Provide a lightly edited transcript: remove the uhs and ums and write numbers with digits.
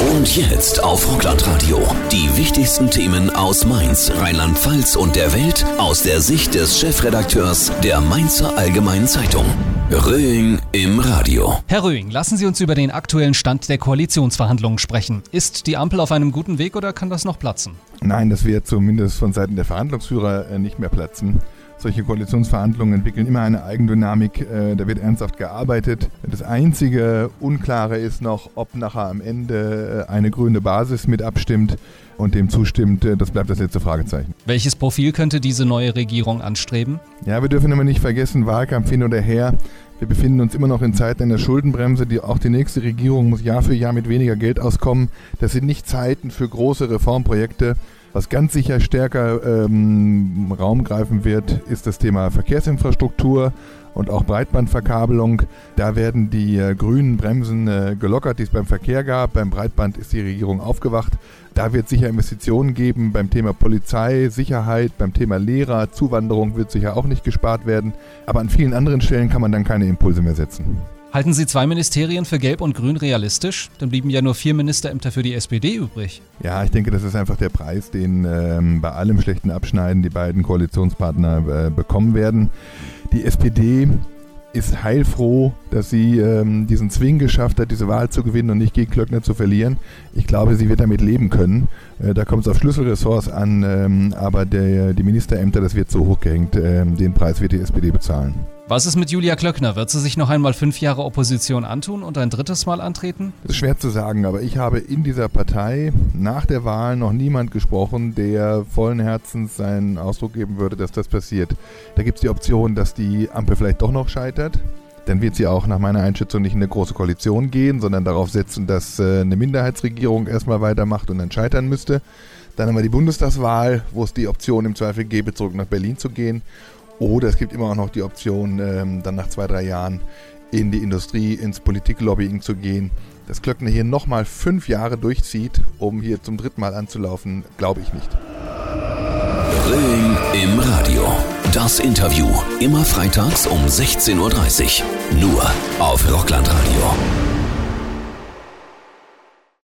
Und jetzt auf Rockland-Radio. Die wichtigsten Themen aus Mainz, Rheinland-Pfalz und der Welt aus der Sicht des Chefredakteurs der Mainzer Allgemeinen Zeitung. Röing im Radio. Herr Röing, lassen Sie uns über den aktuellen Stand der Koalitionsverhandlungen sprechen. Ist die Ampel auf einem guten Weg oder kann das noch platzen? Nein, das wird zumindest von Seiten der Verhandlungsführer nicht mehr platzen. Solche Koalitionsverhandlungen entwickeln immer eine Eigendynamik, da wird ernsthaft gearbeitet. Das einzige Unklare ist noch, ob nachher am Ende eine grüne Basis mit abstimmt und dem zustimmt. Das bleibt das letzte Fragezeichen. Welches Profil könnte diese neue Regierung anstreben? Ja, wir dürfen immer nicht vergessen, Wahlkampf hin oder her. Wir befinden uns immer noch in Zeiten einer Schuldenbremse. Auch die nächste Regierung muss Jahr für Jahr mit weniger Geld auskommen. Das sind nicht Zeiten für große Reformprojekte. Was ganz sicher stärker Raum greifen wird, ist das Thema Verkehrsinfrastruktur und auch Breitbandverkabelung. Da werden die grünen Bremsen gelockert, die es beim Verkehr gab. Beim Breitband ist die Regierung aufgewacht. Da wird es sicher Investitionen geben. Beim Thema Polizei, Sicherheit, beim Thema Lehrer, Zuwanderung wird sicher auch nicht gespart werden. Aber an vielen anderen Stellen kann man dann keine Impulse mehr setzen. Halten Sie 2 Ministerien für Gelb und Grün realistisch? Dann blieben ja nur 4 Ministerämter für die SPD übrig. Ja, ich denke, das ist einfach der Preis, den bei allem schlechten Abschneiden die beiden Koalitionspartner bekommen werden. Die SPD ist heilfroh, dass sie diesen Zwing geschafft hat, diese Wahl zu gewinnen und nicht gegen Klöckner zu verlieren. Ich glaube, sie wird damit leben können. Da kommt es auf Schlüsselressorts an, aber die Ministerämter, das wird so hochgehängt. Den Preis wird die SPD bezahlen. Was ist mit Julia Klöckner? Wird sie sich noch einmal 5 Jahre Opposition antun und ein 3. Mal antreten? Das ist schwer zu sagen, aber ich habe in dieser Partei nach der Wahl noch niemand gesprochen, der vollen Herzens seinen Ausdruck geben würde, dass das passiert. Da gibt es die Option, dass die Ampel vielleicht doch noch scheitert. Dann wird sie auch nach meiner Einschätzung nicht in eine große Koalition gehen, sondern darauf setzen, dass eine Minderheitsregierung erstmal weitermacht und dann scheitern müsste. Dann haben wir die Bundestagswahl, wo es die Option im Zweifel gäbe, zurück nach Berlin zu gehen. Oder es gibt immer auch noch die Option, dann nach 2-3 Jahren in die Industrie, ins Politiklobbying zu gehen. Dass Klöckner hier nochmal 5 Jahre durchzieht, um hier zum 3. Mal anzulaufen, glaube ich nicht. Röing im Radio. Das Interview. Immer freitags um 16:30 Uhr. Nur auf Rockland-Radio.